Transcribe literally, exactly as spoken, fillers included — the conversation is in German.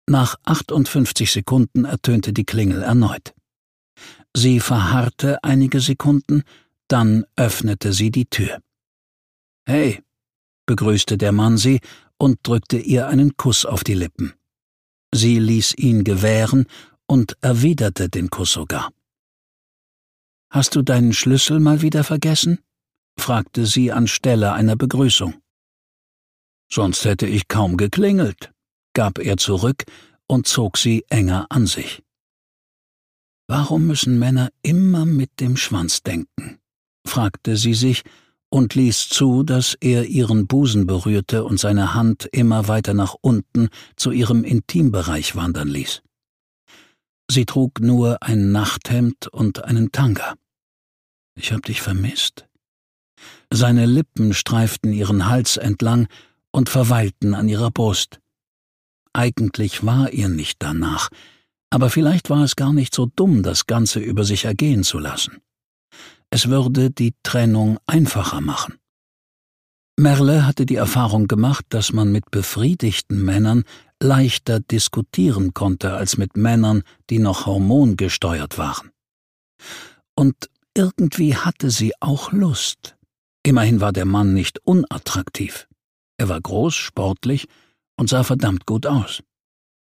Nach achtundfünfzig Sekunden ertönte die Klingel erneut. Sie verharrte einige Sekunden, dann öffnete sie die Tür. »Hey«, begrüßte der Mann sie und drückte ihr einen Kuss auf die Lippen. Sie ließ ihn gewähren und erwiderte den Kuss sogar. »Hast du deinen Schlüssel mal wieder vergessen?« fragte sie anstelle einer Begrüßung. »Sonst hätte ich kaum geklingelt«, gab er zurück und zog sie enger an sich. »Warum müssen Männer immer mit dem Schwanz denken?« fragte sie sich und ließ zu, dass er ihren Busen berührte und seine Hand immer weiter nach unten zu ihrem Intimbereich wandern ließ. Sie trug nur ein Nachthemd und einen Tanga. »Ich hab dich vermisst.« Seine Lippen streiften ihren Hals entlang und verweilten an ihrer Brust. Eigentlich war ihr nicht danach, aber vielleicht war es gar nicht so dumm, das Ganze über sich ergehen zu lassen. Es würde die Trennung einfacher machen. Merle hatte die Erfahrung gemacht, dass man mit befriedigten Männern leichter diskutieren konnte als mit Männern, die noch hormongesteuert waren. Und irgendwie hatte sie auch Lust. Immerhin war der Mann nicht unattraktiv. Er war groß, sportlich und sah verdammt gut aus.